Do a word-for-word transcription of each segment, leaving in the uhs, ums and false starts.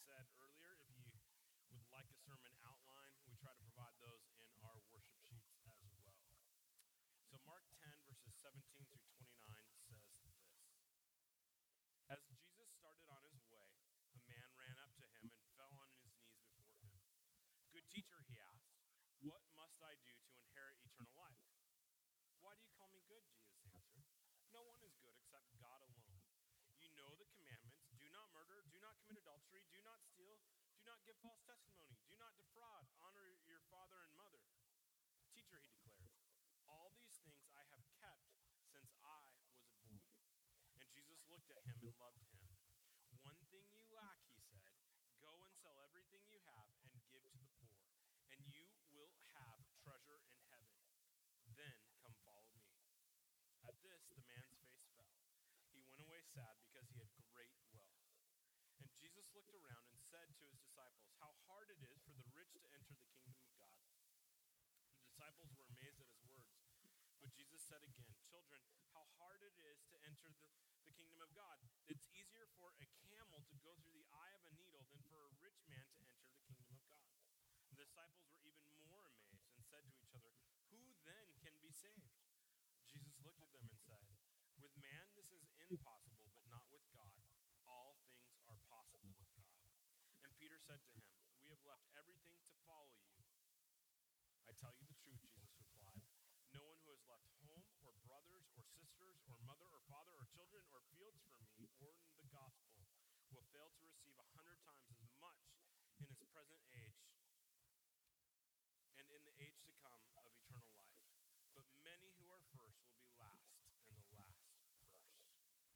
said earlier, if you would like a sermon outline, we try to provide those in our worship sheets as well. So Mark ten, verses seventeen through twenty-nine says this. As Jesus started on his way, a man ran up to him and fell on his knees before him. "Good teacher," he asked, "what must I do to inherit eternal life?" "Why do you call me good?" Jesus answered. "No one is good except God alone. You know the commandments: do not murder, do not commit adultery, do not steal, do not give false testimony, do not defraud, honor your father and mother." "Teacher," he declared, "all these things I have kept since I was a boy." And Jesus looked at him and loved him. "One thing you lack," he said. "Go and sell everything you have and give to the poor, and you will have treasure in heaven. Then come follow me." At this, the man's face fell. He went away sad because he had great wealth. And Jesus looked around and said to his disciples, "How hard it is for the rich to enter the kingdom of God." The disciples were amazed at his words. But Jesus said again, "Children, how hard it is to enter the, the kingdom of God. It's easier for a camel to go through the eye of a needle than for a rich man to enter the kingdom of God." The disciples were even more amazed and said to each other, "Who then can be saved?" Jesus looked at them and said, "With man this is impossible, but not with God. All things are possible with God." And Peter said to him, "We have left everything to follow you." "I tell you the truth," Jesus replied. "No one who has left home or brothers or sisters or mother or father or children or fields for me or in the gospel will fail to receive a hundred times as much in his present age and in the age to come of eternal life. But many who are first will be last, and the last first."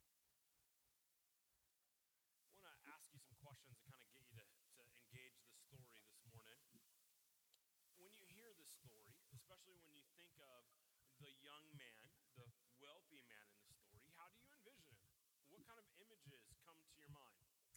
I want to ask you some questions to kind of get you to, to engage the story this morning. When you hear this story, especially when you think of the young man, the wealthy man in the story, how do you envision him? What kind of images come to your mind?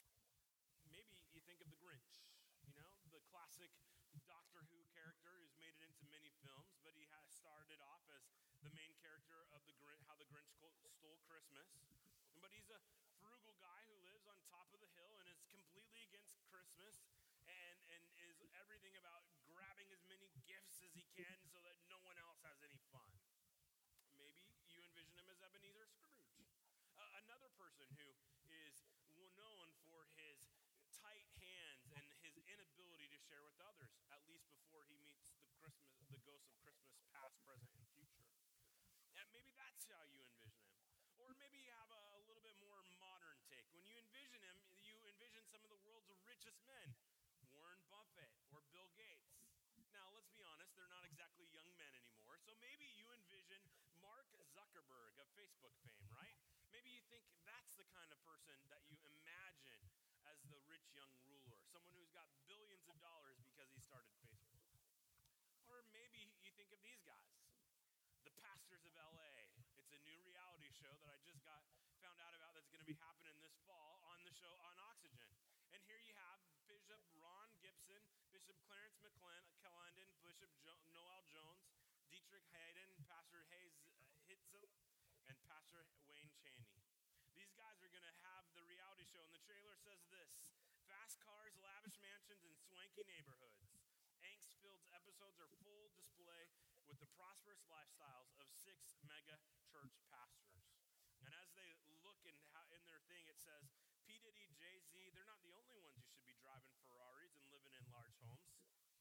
Maybe you think of the Grinch, you know, the classic Doctor Who character who's made it into many films, but he has started off as the main character of the Grinch, How the Grinch Stole Christmas. But he's a frugal guy who lives on top of the hill and is completely against Christmas and, and is everything about grabbing as many gifts as he can so that no one else has any fun. Maybe you envision him as Ebenezer Scrooge. Uh, another person who is known for his tight hands and his inability to share with others, at least before he meets the Christmas, the ghosts of Christmas past, present, and future. And maybe that's how you envision him. Or maybe you have a, a little bit more modern take. When you envision him, you envision some of the world's richest men, Warren Buffett or Bill Gates. Now, let's be honest, they're not exactly young men anymore. So maybe you envision Mark Zuckerberg of Facebook fame, right? Maybe you think that's the kind of person that you imagine as the rich young ruler, someone who's got billions of dollars because he started Facebook. Or maybe you think of these guys, the Pastors of L A. It's a new reality show that I just got found out about that's going to be happening this fall on the show on Oxygen. And here you have Bishop Ron Gibson, Bishop Clarence McClendon, Bishop jo- Noel Jones, Dietrich Hayden, Pastor Hayes Hitzel, and Pastor Wayne Chaney. These guys are going to have the reality show, and the trailer says this: fast cars, lavish mansions, and swanky neighborhoods. Angst-filled episodes are full display with the prosperous lifestyles of six mega church pastors. And as they look in, how, in their thing, it says, P. Diddy, Jay-Z, they're not the only ones you should be driving Ferraris and living in large homes.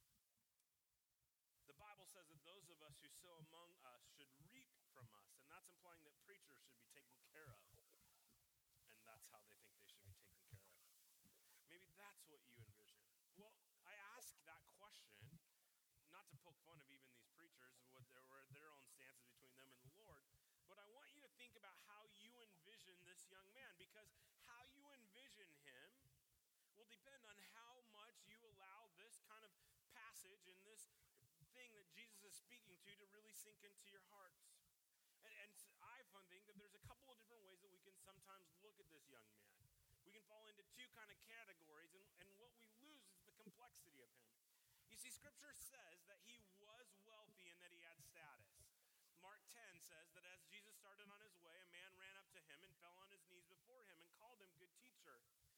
The Bible says that those of us who sow among us should reap from us, and that's implying that preachers should be taken care of. And that's how they think they should be taken care of. Maybe that's what you envision. Well, I ask that question not to poke fun of even these preachers, what their, their own stances between them and the Lord, but I want you to think about how you envision this young man, because how you envision him will depend on how much you allow this kind of passage and this thing that Jesus is speaking to to really sink into your hearts. And, and I think that there's a couple of different ways that we can sometimes look at this young man. We can fall into two kind of categories, and, and what we lose is the complexity of him. You see, Scripture says that he was wealthy and that he had status. Mark ten says that as Jesus started on his way, a man ran up to him and fell on his knees before him and called him good teacher. And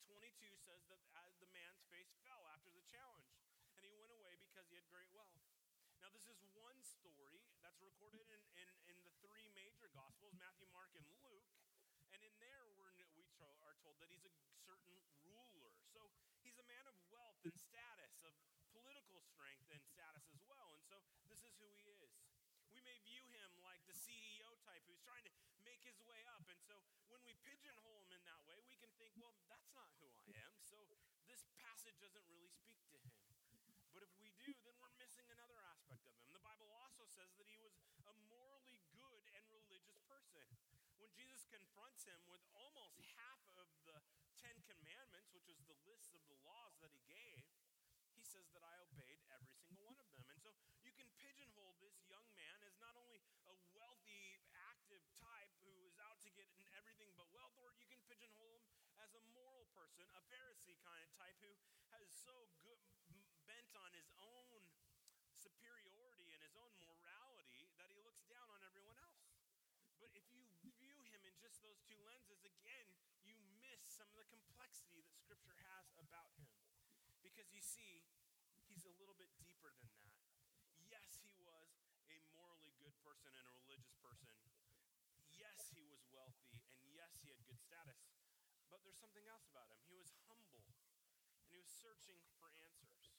twenty-two says that as the man's face fell after the challenge, and he went away because he had great wealth. Now, this is one story that's recorded in, in, in the three major Gospels, Matthew, Mark, and Luke. And in there, we're, we tro- are told that he's a certain ruler. So he's a man of wealth and status, of political strength and status as well. And so this is who he is. We may view him like the C E O type who's trying to make his way up. And so when we pigeonhole him in that way, we can think, well, that's not who I am. So this passage doesn't really speak to him. But if we do, then we're missing another aspect of him. The Bible also says that he was a morally good and religious person. When Jesus confronts him with almost half of the Ten Commandments, which was the list of the laws that he gave, he says that I obeyed every single one of them. And so you can pigeonhole this young man as not only a wealthy, active type who is out to get everything but wealth, or you can pigeonhole him as a moral person, a Pharisee kind of type who has so good, bent on his own superiority and his own morality that he looks down on everyone else. But if you view him in just those two lenses, again, you miss some of the complexity that Scripture has about him. Because you see, he's a little bit deeper than that. Yes, he was a morally good person and a religious person. Yes, he was wealthy, and yes, he had good status. But there's something else about him. He was humble, and he was searching for answers.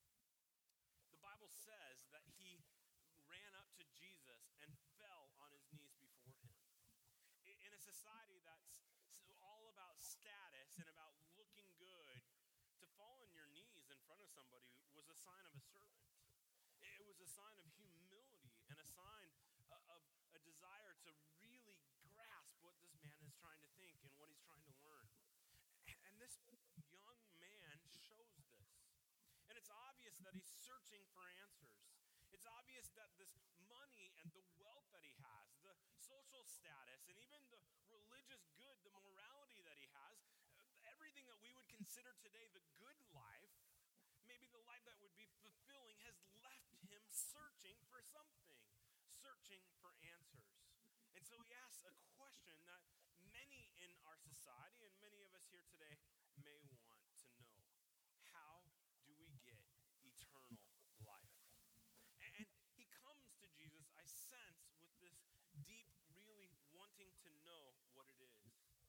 The Bible says that he ran up to Jesus and fell on his knees before him. In a society that's all about status and about looking good, to fall on your knees in front of somebody was a sign of a servant. It was a sign of humility and a sign of a desire to really grasp what this man is trying to think and what he's trying to learn. And this young man shows this. And it's obvious that he's searching for answers. It's obvious that this money and the wealth that he has, the social status, and even the religious good, the morality that he has, everything that we would consider today the good life, maybe the life that would be fulfilling, has left him searching for something, searching for answers. And so he asks a question that many in our society and many of us here today may want to know. How do we get eternal life? And he comes to Jesus, I sense, with this deep, really wanting to know what it is.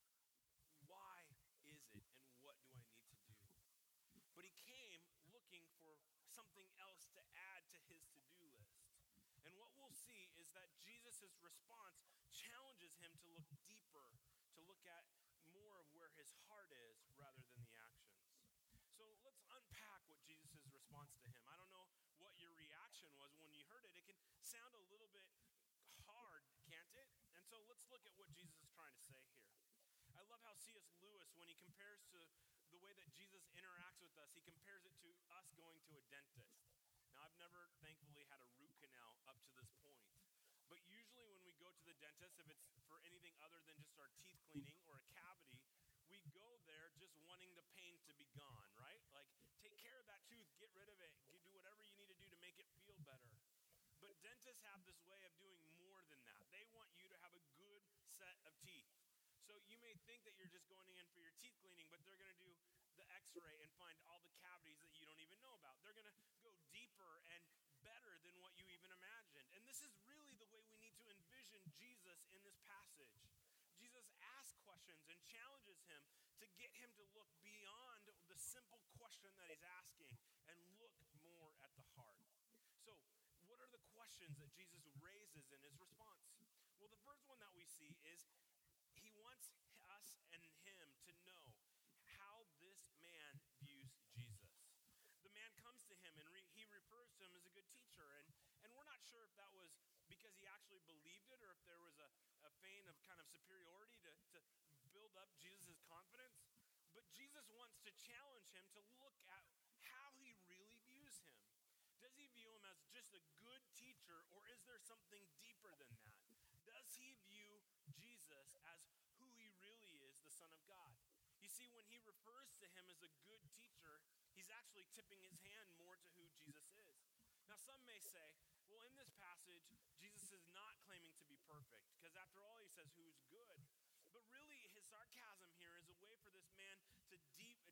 Why is it, and what do I need to do? But he came looking for something else to add to his to-do list. And what we'll see is that Jesus' response challenges him to look deeper, to look at more of where his heart is rather than the actions. So let's unpack what Jesus' response to him. I don't know what your reaction was when you heard it. It can sound a little bit hard, can't it? And so let's look at what Jesus is trying to say here. I love how C S Lewis, when he compares to the way that Jesus interacts with us, he compares it to us going to a dentist. Now, I've never, thankfully, had a root canal up to this point. But usually when we go to the dentist, if it's for anything other than just our teeth cleaning or a cavity, we go there just wanting the pain to be gone, right? Like, take care of that tooth, get rid of it, do whatever you need to do to make it feel better. But dentists have this way of doing more than that. They want you to have a good set of teeth. So you may think that you're just going in for your teeth cleaning, but they're going to do the x-ray and find all the cavities that you don't even know about. They're going to go deeper and better than what you even imagined. And this is really the way we need to envision Jesus in this passage. Jesus asks questions and challenges him to get him to look beyond the simple question that he's asking and look more at the heart. So what are the questions that Jesus raises in his response? Well, the first one that we see is he wants us and him to know how this man views Jesus. The man comes to him and re- he refers to him as a good teacher. And, and we're not sure if that was because he actually believed it or if there was a, a feign of kind of superiority to, to build up Jesus' confidence. But Jesus wants to challenge him to look at how he really views him. Does he view him as just a good teacher, or is there something deeper than that? Does he view Jesus as who he really is, the Son of God? You see, when he refers to him as a good teacher, he's actually tipping his hand more to who Jesus is. Now, some may say, well, in this passage, Jesus is not claiming to be perfect, because after all, he says who's good. But really, his sarcasm here is a way for this man to deep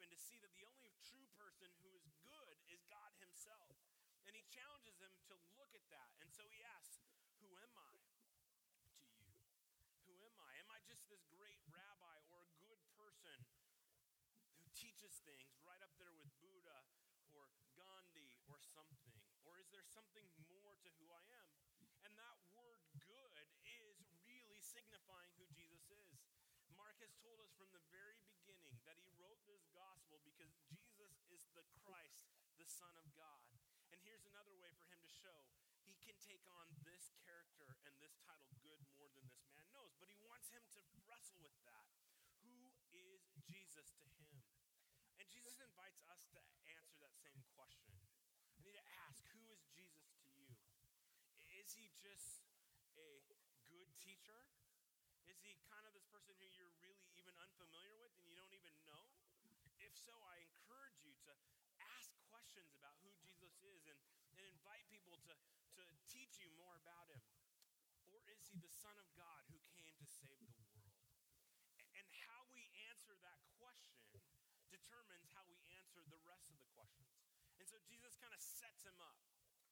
and to see that the only true person who is good is God himself. And he challenges him to look at that. And so he asks, who am I to you? Who am I? Am I just this great rabbi or a good person who teaches things right up there with Buddha or Gandhi or something? Or is there something more to who I am? And that word good is really signifying who Jesus is. Mark has told us from the very beginning that he wrote this gospel because Jesus is the Christ, the Son of God. And here's another way for him to show he can take on this character and this title, good, more than this man knows. But he wants him to wrestle with that. Who is Jesus to him? And Jesus invites us to answer that same question. I need to ask, who is Jesus to you? Is he just a good teacher? Is he kind of this person who you're really even unfamiliar with and you don't even know? If so, I encourage you to ask questions about who Jesus is and, and invite people to, to teach you more about him. Or is he the Son of God who came to save the world? And how we answer that question determines how we answer the rest of the questions. And so Jesus kind of sets him up.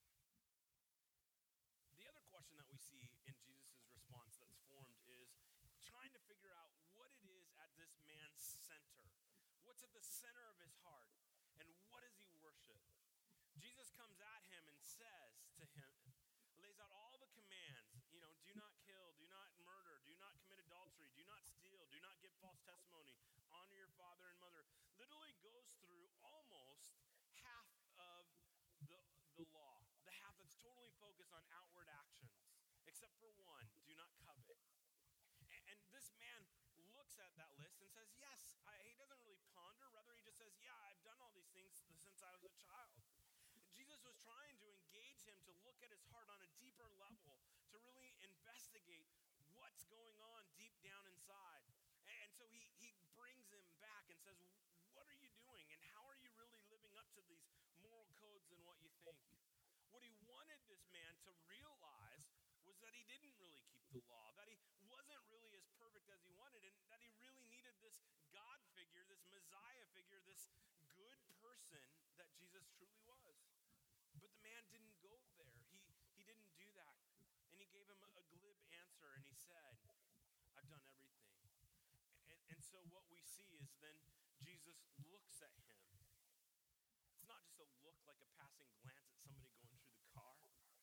The other question that we see in Jesus' response that's formed is trying to figure out what it is at this man's center. What's at the center of his heart? And what does he worship? Jesus comes at him and says to him, lays out all the commands, you know, do not kill, do not murder, do not commit adultery, do not steal, do not give false testimony, honor your father and mother. Literally goes through almost half of the, the law, the half that's totally focused on outward actions, except for one, do not covet. And, and this man looks at that list and says, yes, I, he doesn't really ponder, rather he just says, yeah, I've done all these things since I was a child. Jesus was trying to engage him to look at his heart on a deeper level, to really investigate what's going on deep down inside. And so he, he brings him back and says, what are you doing? And how are you really living up to these moral codes and what you think? What he wanted this man to realize was that he didn't really keep the law, that he wasn't really as perfect as he wanted, and that he really needed this God figure, this Messiah figure, this good person that Jesus truly was. But the man didn't go there. He, he didn't do that. And he gave him a glib answer, and he said, I've done everything. And, and so what we see is then Jesus looks at him. It's not just a look like a passing glance at somebody going through the car.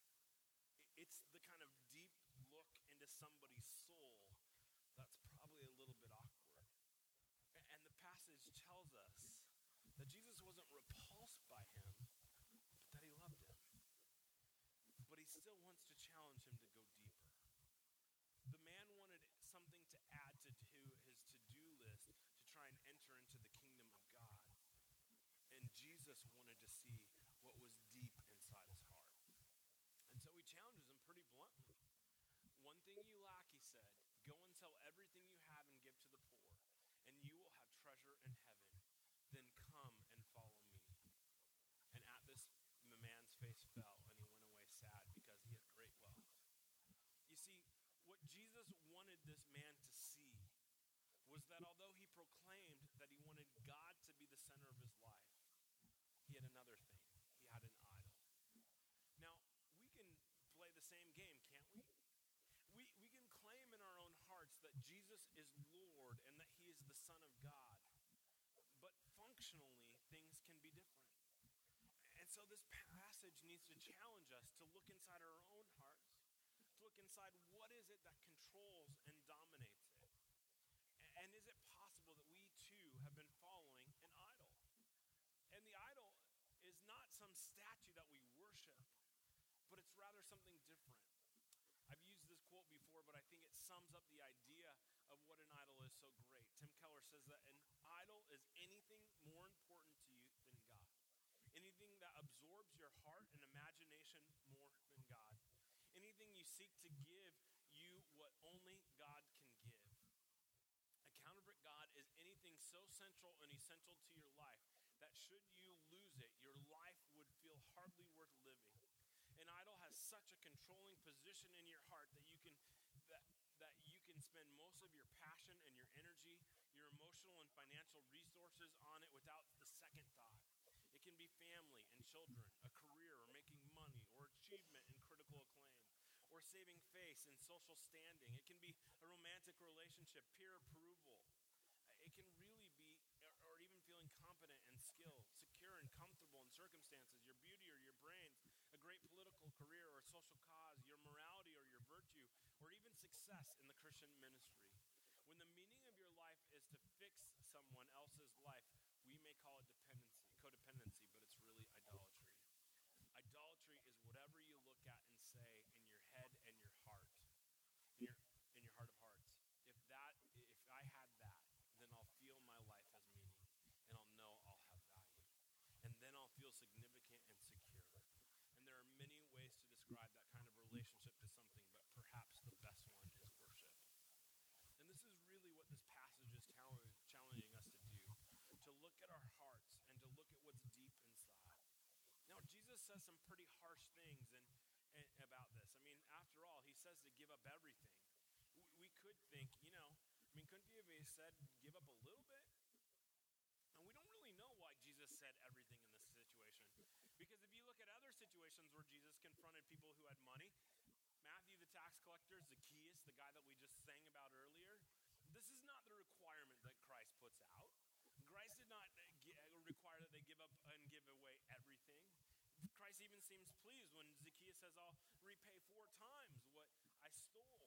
It's the kind of deep look into somebody's soul that's probably a little bit awkward. And the passage tells us that Jesus wasn't repulsed by him, but that he loved him. But he still wants to challenge him to go deeper. The man wanted something to add to, to his to-do list to try and enter into the kingdom of God. And Jesus wanted to see what was deep inside his heart. And so he challenges him pretty bluntly. One thing you lack, he said, go and sell everything you have and give to the poor, and you will have treasure in heaven. Then come and follow me. And at this, the man's face fell, and he went away sad because he had great wealth. You see, what Jesus wanted this man to see was that although he proclaimed that he wanted God to be the center of his life, he had another thing. He had an idol. Now, we can play the same game, can't we? We we can claim in our own hearts that Jesus is Lord and that he is the Son of God. But functionally, things can be different. And so this passage needs to challenge us to look inside our own hearts, to look inside what is it that controls and dominates it. And is it possible that we too have been following an idol? And the idol is not some statue that we worship, but it's rather something different. I've used this quote before, but I think it sums up the idea of what an idol is so great. Tim Keller says that an idol is anything more important to you than God. Anything that absorbs your heart and imagination more than God. Anything you seek to give you what only God can give. A counterfeit God is anything so central and essential to your life that should you lose it, your life would feel hardly worth living. An idol has such a controlling position in your heart that you can that, that you can spend most of your passion and your energy, your your emotional and financial resources on it without the second thought. It can be family and children, a career, or making money, or achievement and critical acclaim, or saving face and social standing. It can be a romantic relationship, peer approval. It can really be, or even feeling competent and skilled, secure and comfortable in circumstances, your beauty or your brains, a great political career or social cause, your morality or your virtue, or even success in the Christian ministry. When the meaning of your life is to fix someone else's life, we may call it dependency, codependency, but it's really idolatry. Idolatry is whatever you look at and say in your head and your heart, in your, in your heart of hearts. If that, if I had that, then I'll feel my life has meaning, and I'll know I'll have value. And then I'll feel significant and secure. And there are many ways to describe that kind of relationship to something, but perhaps the best one is worship. And this is really what this passage is challenging us to do, to look at our hearts and to look at what's deep inside. Now, Jesus says some pretty harsh things and, and about this. I mean, after all, he says to give up everything. We, we could think, you know, I mean, couldn't he have said, give up a little bit? And we don't really know why Jesus said everything in this situation. Because if you look at other situations where Jesus confronted people who had money, Matthew the tax collector, Zacchaeus, the guy that we just sang about earlier, this is not the requirement that Christ puts out. Christ did not require that they give up and give away everything. Christ even seems pleased when Zacchaeus says, I'll repay four times what I stole.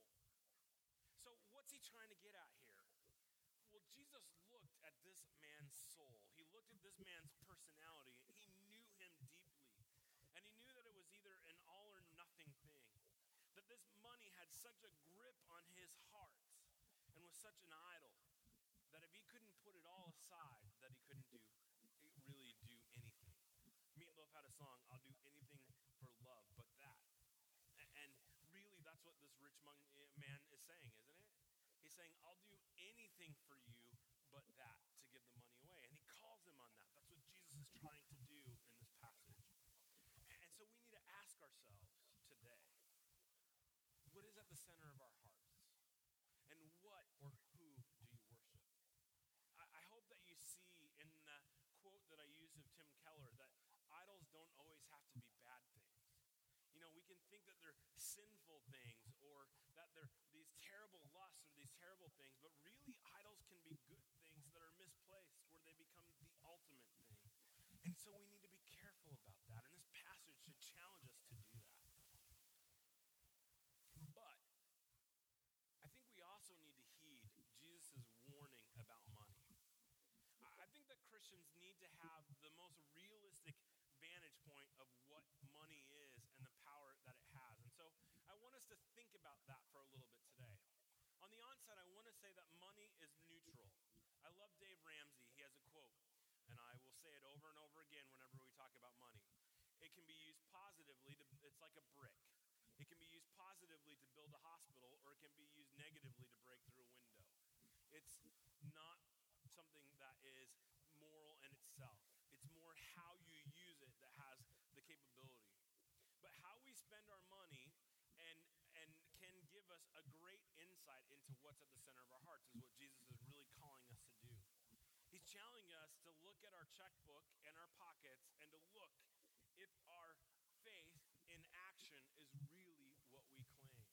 So what's he trying to get at here? Well, Jesus looked at this man's soul. He looked at this man's personality. He knew him deeply. And he knew that it was either an all or nothing thing. That this money had such a grip on his heart and was such an idol that if he couldn't put it all aside, that he couldn't do, really do anything. Meatloaf had a song, I'll do anything for love but that. And really, that's what this rich man is saying, isn't it? He's saying, I'll do anything for you but that, to give the money away. And he calls him on that. That's what Jesus is trying to do in this passage. And so we need to ask ourselves today, what is at the center of our hearts? And what or who do you worship? I, I hope that you see in the quote that I used of Tim Keller that idols don't always have to be bad things. You know, we can think that they're sinful things or that they're these terrible lusts or these terrible things, but really idols can be good things that are misplaced where they become the ultimate thing. And so we need to be careful about that, and this passage should challenge us to do that. But I think we also need to heed Jesus' warning about money. I think that Christians need to have the most realistic vantage point of what money is and the power that it has. And so I want us to think about that for a little bit today. On the onset, I want to say that money is neutral. I love Dave Ramsey. He has a quote, and I will say it over and over again whenever we talk about money. It can be used positively to, it's like a brick. It can be used positively to build a hospital, or it can be used negatively to break through a window. It's not something that is moral in itself. It's more how you use it that has the capability. But how we spend our money and and can give us a great insight into what's at the center of our hearts is what Jesus is really calling us to do. He's challenging us to look at our checkbook and our pockets and to look if our faith in action is really what we claim.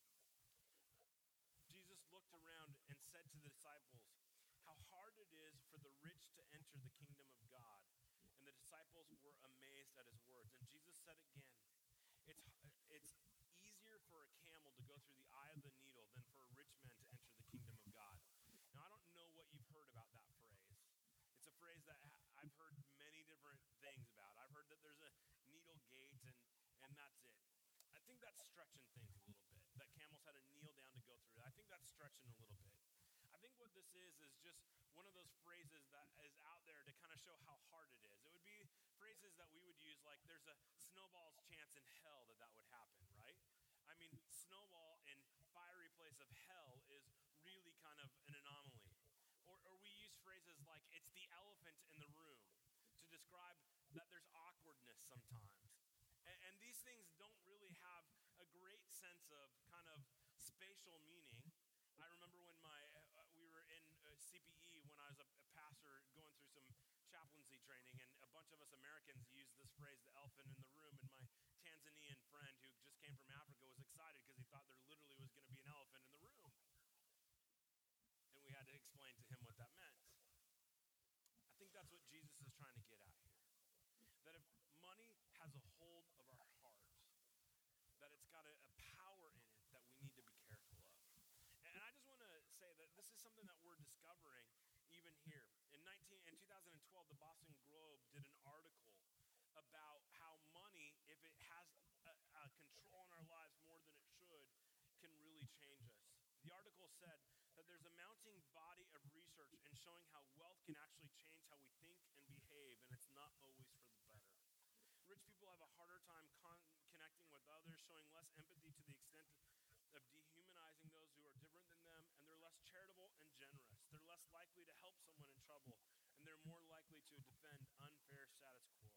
Jesus looked around and said to the disciples, how hard it is for the rich to enter the kingdom of God. And the disciples were amazed at his words. And Jesus said again, it's, it's easier for a camel to go through the eye of the needle than for a rich man to enter the kingdom of God. Now, I don't know what you've heard about that phrase. It's a phrase that I've heard many different things about. I've heard that there's a needle gate and, and that's it. I think that's stretching things a little bit, that camels had to kneel down to go through it. I think that's stretching a little bit. I think what this is is just one of those phrases that is out there to kind of show how hard it is. It would be phrases that we would use like there's a snowball's chance in hell that that would happen, right? I mean, snowball in fiery place of hell is really kind of an anomaly. Or, or we use phrases like it's the elephant in the room to describe that there's awkwardness sometimes. And, and these things don't really have a great sense of kind of spatial meaning. I remember when my uh, we were in uh, C P E when I I was a, a pastor going through some chaplaincy training, and a bunch of us Americans used this phrase, the elephant in the room, and my Tanzanian friend who just came from Africa was excited because he thought there literally was going to be an elephant in the room. And we had to explain to him what that meant. I think that's what Jesus is trying to get at here. That if money has a hold of our heart, that it's got a, a power in it that we need to be careful of. And, and I just want to say that this is something that we're discovering even here. In nineteen in two thousand twelve, the Boston Globe did an article about how money, if it has a, a control in our lives more than it should, can really change us. The article said that there's a mounting body of research in showing how wealth can actually change how we think and behave, and it's not always for the better. Rich people have a harder time con- connecting with others, showing less empathy to the extent of dehumanizing those who are different than them, and they're less charitable and generous. They're less likely to help someone in trouble, and they're more likely to defend unfair status quo.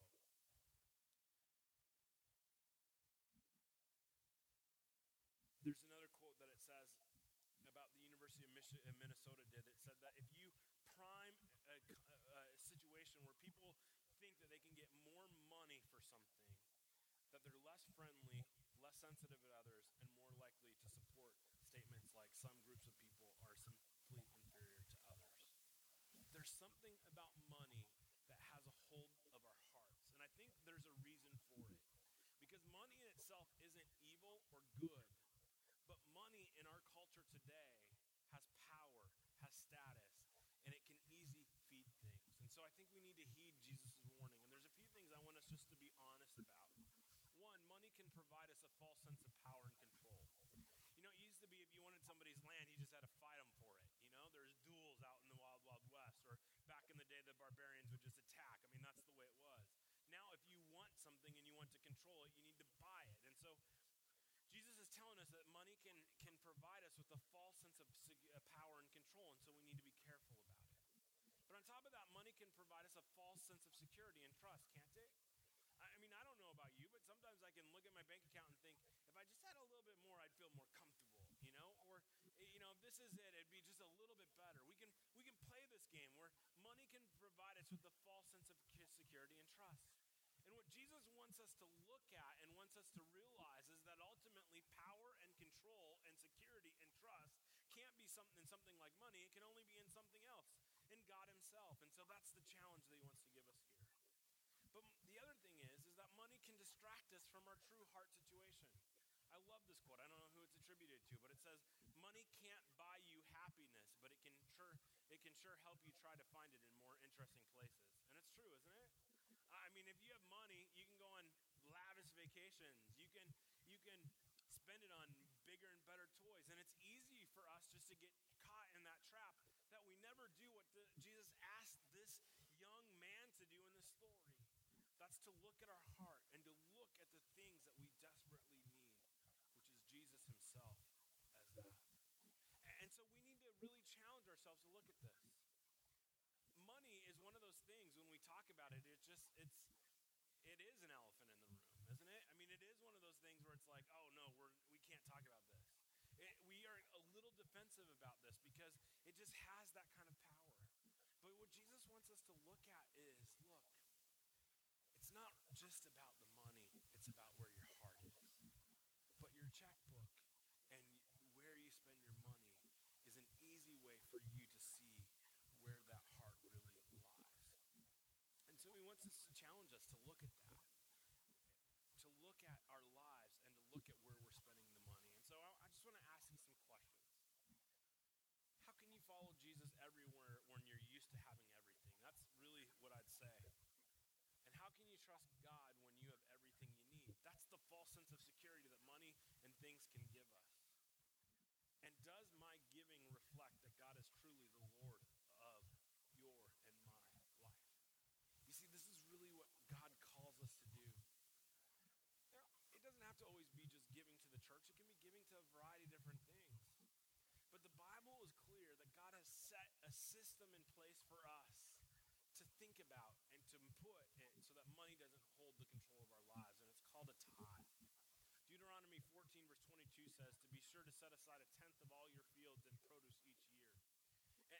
There's another quote that it says about the University of Mich- Minnesota did. It said that if you prime a, a, a situation where people think that they can get more money for something, that they're less friendly, less sensitive to others, and more likely to support statements like some groups of people are simply inferior to others. There's something about money that has a hold of our hearts, and I think there's a reason for it. Because money in itself isn't evil or good, but money in our culture today has power, has status, and it can easily feed things. And so I think we need to heed Jesus' warning. And there's a few things I want us just to be honest about. One, money can provide us a false sense of power and control. You know, it used to be if you wanted somebody's land, you just had to fight them for it. You know, there's duels out in the wild, wild west. Or back in the day, the barbarians would just attack. I mean, that's the way it was. Now, if you want something and you want to control it, you need to buy it. And so Jesus is telling us that money can, can provide us with a false sense of sig- power and control, and so we need to be careful about it. But on top of that, money can provide us a false sense of security and trust, can't it? I mean, I don't know about you, but sometimes I can look at my bank account and think, if I just had a little bit more, I'd feel more comfortable, you know? Or, you know, if this is it, it'd be just a little bit better. We can we can play this game where money can provide us with a false sense of security and trust. And what Jesus wants us to look at and wants us to realize is that ultimately power and control and security and trust can't be something in something like money. It can only be in something else, in God himself. And so that's the challenge that he wants to give us here. But the other thing is, is that money can distract us from our true heart situation. I love this quote. I don't know who it's attributed to, but it says, money can't buy you happiness, but it can sure it can sure help you try to find it in more interesting places. And it's true, isn't it? I mean, if you have money, you can go on lavish vacations. You can you can spend it on bigger and better toys. And it's easy for us just to get caught in that trap that we never do what the, Jesus asked this young man to do in this story. That's to look at our heart and to look at the things that we desperately need, which is Jesus himself as that. And so we need to really challenge ourselves to look at this. Money is one of those things when we talk about it, it's just, it's, it is an elephant in the room, isn't it? I mean, it is one of those things where it's like, oh no, we're, we can't talk about this. It, we are a little defensive about this because it just has that kind of power. But what Jesus wants us to look at is, look, it's not just about the money, it's about where your heart is. But your checkbook and where you spend your money is an easy way for you to see where that heart really lies. And so he wants us to challenge us to look at that, to look at our lives and to look at where we're spending the money. And so I, I just want to ask you some questions. How can you follow Jesus everywhere when you're used to having everything? That's really what I'd say. And how can you trust God when you have everything you need? That's the false sense of security that money and things can give us. And does my giving reflect that God is truly the Lord of your and my life? You see, this is really what God calls us to do. Now, it doesn't have to always be just giving to the church. It can be giving to a variety of different things. But the Bible is clear that God has set a system in place for us to think about and to put it so that money doesn't hold the control of our lives, and it's called a tithe. Deuteronomy fourteen verse twenty-two says to be sure to set aside a tenth of all your fields and produce each year. And,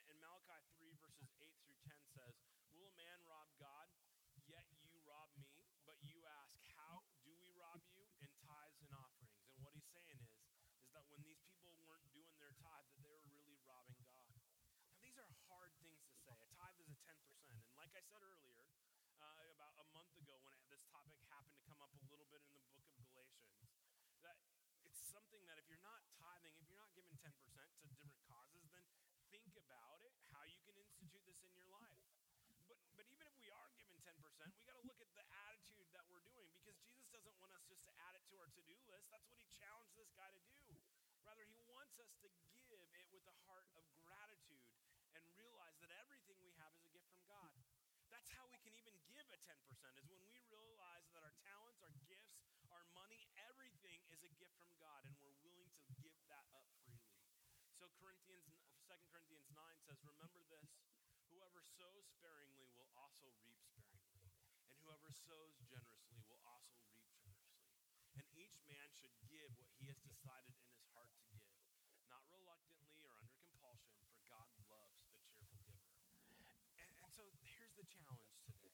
And Malachi three, verses eight through ten says, will a man rob God? Yet you rob me. But you ask, how do we rob you? In tithes and offerings. And what he's saying is, is that when these people weren't doing their tithe, that they were really robbing God. Now, these are hard things to say. A tithe is a ten percent. And like I said earlier, uh, about a month ago when this topic happened to come up a little bit in the book of Galatians, that it's something that if you're not tithing, if you're not giving ten percent to different causes, then think about it, how you can institute this in your life. But but even if we are given ten percent, we got to look at the attitude that we're doing, because Jesus doesn't want us just to add it to our to-do list. That's what he challenged this guy to do. Rather, he wants us to give it with a heart of gratitude and realize that everything we have is a gift from God. That's how we can even give a ten percent, is when we realize that our talents, our gifts, our money, everything is a gift from God, and we're willing to give that up freely. So Corinthians, Second Corinthians nine says, remember this, whoever sows sparingly will also reap sparingly, and whoever sows generously will also reap generously. And each man should give what he has decided in his heart to give, not reluctantly or under compulsion, for God loves a cheerful giver. And, and so here's the challenge today.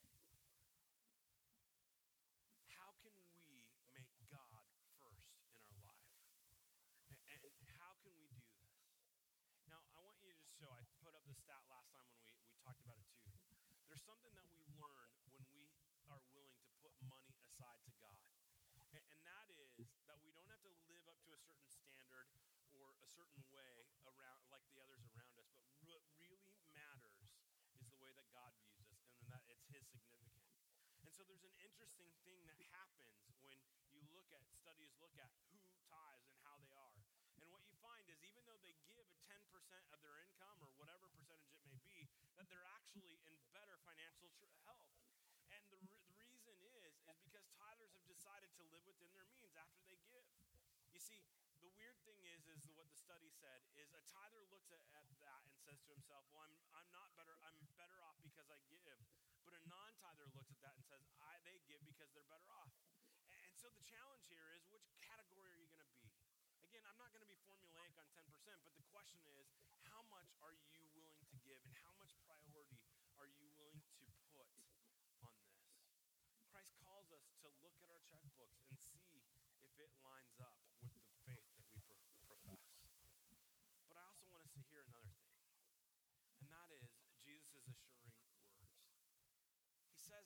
How can we make God first in our life? And, and how can we do this? Now, I want you to just show, I put up the stat last time when we, we talked about it too. There's something that we learn when we are willing to put money aside to God. And, and that is that we don't have to live up to a certain standard or a certain way around like the others around us. But what really matters is the way that God views us, and that it's his significance. And so there's an interesting thing that happens when you look at, studies look at who tithes and how they are. And what you find is even though they give a ten percent of their income or whatever percentage it may be, that they're actually in better financial tr- health. And the, re- the reason is, is because tithers have decided to live within their means after they give. You see, the weird thing is, is what the study said, is a tither looks at, at that and says to himself, well, I'm I'm not better, I'm better off because I give. But a non-tither looks at that and says, I they give because they're better off. And, and so the challenge here is, which category are you going to be? Again, I'm not going to be formulaic on ten percent, but the question is, how much are you willing to give, and how much priority are you willing to put on this? Christ calls us to look at our checkbooks and see if it lines up with the faith that we pro- profess. But I also want us to hear another thing, and that is Jesus' assuring words. He says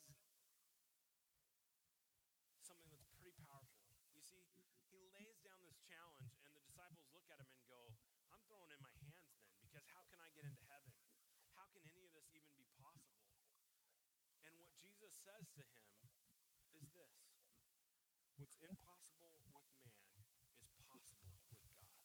something that's pretty powerful. You see, he lays down this challenge, and the disciples look at him and go, I'm throwing in my hands then, because how can I get into heaven? How can any of this even be possible? And what Jesus says to him is this: what's impossible with man is possible with God.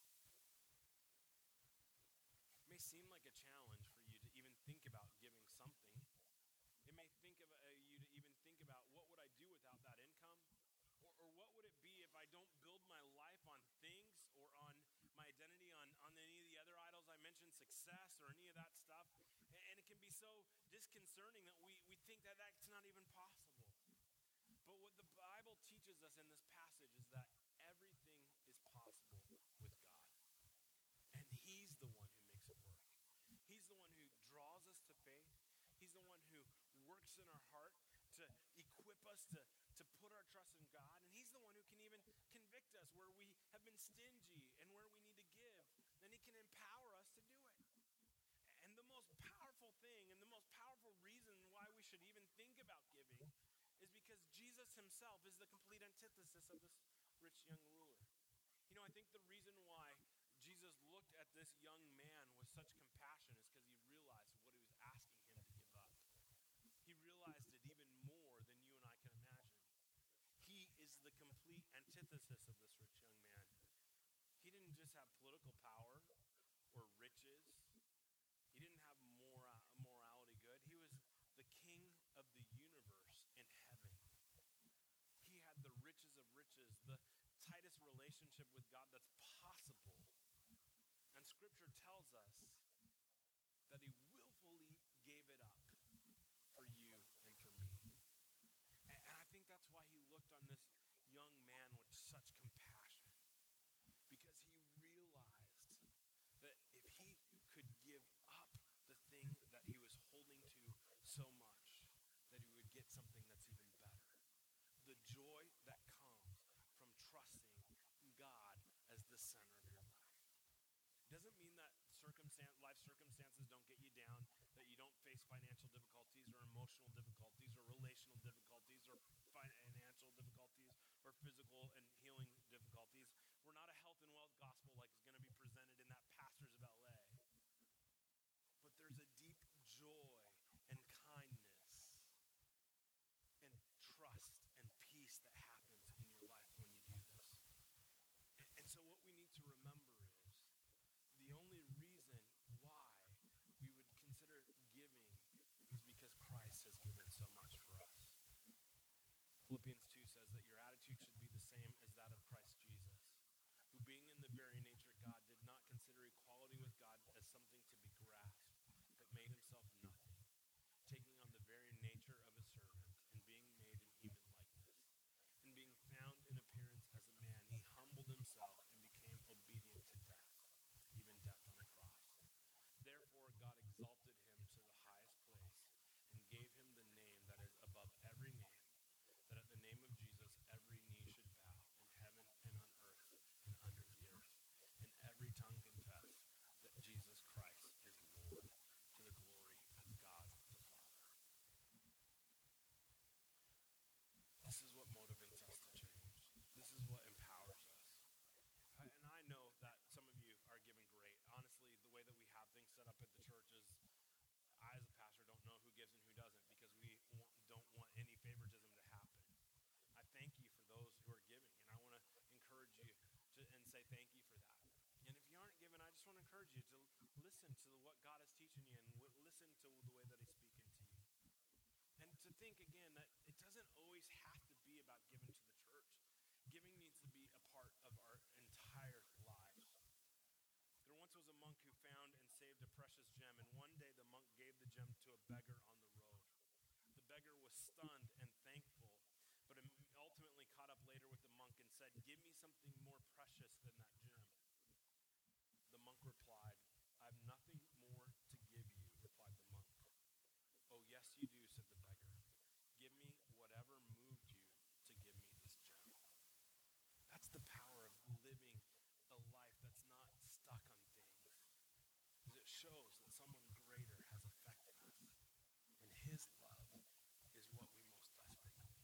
It may seem like a challenge for you to even think about giving something. It may think of uh, you to even think about, what would I do without that income? Or, or what would it be if I don't build my life on things, or on my identity on, on any of the other idols I mentioned, success or any of that stuff? And, and it can be so disconcerting that we, we think that that's not even possible. But what the Bible teaches us in this passage is that everything is possible with God. And he's the one who makes it work. He's the one who draws us to faith. He's the one who works in our heart to equip us to, to put our trust in God. And he's the one who can even convict us where we have been stingy and where we need to give. Then he can empower us to do it. And the most powerful thing, and the most powerful reason why we should even think about giving, is because Jesus himself is the complete antithesis of this rich young ruler. You know, I think the reason why Jesus looked at this young man with such compassion is because he realized what he was asking him to give up. He realized it even more than you and I can imagine. He is the complete antithesis of this rich young man. He didn't just have political power or riches. He didn't have mora- morality good. He was the king of the universe in heaven. He had the riches of riches, the tightest relationship with God that's possible. And Scripture tells us that he willfully gave it up for you and for me. And, and I think that's why he looked on this young man with such compassion, because he realized that if he could give up the life circumstances don't get you down, that you don't face financial difficulties or emotional difficulties or relational difficulties or financial difficulties or physical and healing difficulties. We're not a health and wealth gospel like is going to be presented in that Pastors of L A. But there's a deep joy and kindness and trust and peace that happens in your life when you do this. And, and so what we need to remember is the only reason why we would consider giving is because Christ has given so much for us. Philippians two says that your attitude should be the same as that of Christ Jesus, who being in the very nature God did not consider equality with God as something to be grasped, but made himself nothing, taking on the very nature of a servant and being made in human likeness. And being found in appearance as a man, he humbled himself and became obedient to death, even death on a cross. Therefore God exalted him to the highest place and gave him the name that is above every name, that at the name of Jesus every knee should bow in heaven and on earth and under the earth, and every tongue confess that Jesus Christ is Lord, to the glory of God the Father. This is what motivates us to change. This is what empowers us. I- And I know that some of you are giving great. Honestly, the way that we have things set up at the church is, I as a pastor don't know who gives and who doesn't, because we want, don't want any favoritism to happen. I thank you for those who are giving, and I want to encourage you to and say thank you for that. And if you aren't giving, I just want to encourage you to listen to what God is teaching you and w- listen to the way that he's speaking to you. And to think again that it doesn't always have to be about giving to the church. Giving needs to be a part of our entire lives. There once was a monk who found and saved a precious gem, and one day the monk gave the gem to a beggar on the road. The beggar was stunned and thankful, but ultimately caught up later with the monk and said, "Give me something more precious than that gem." The monk replied, "I have nothing more to give you," replied the monk. "Oh, yes, you do," said the beggar. "Give me whatever moved you to give me this gem." That's the power of living a life that's not stuck on things, because it shows that someone greater has affected us, and his love is what we most desperately need.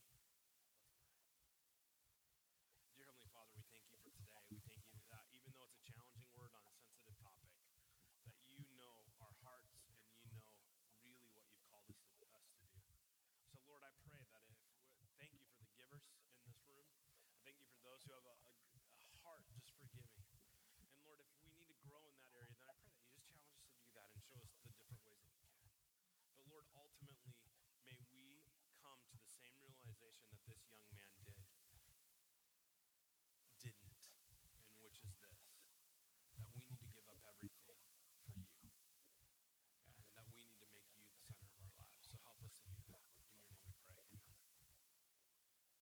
Let's pray. Dear Heavenly Father, we thank you for today. We thank you that even though it's a challenging word on a sensitive topic, that you know our hearts and you know really what you've called us to, us to do. So Lord, I pray that if, thank you for the givers in this room. I thank you for those who have a,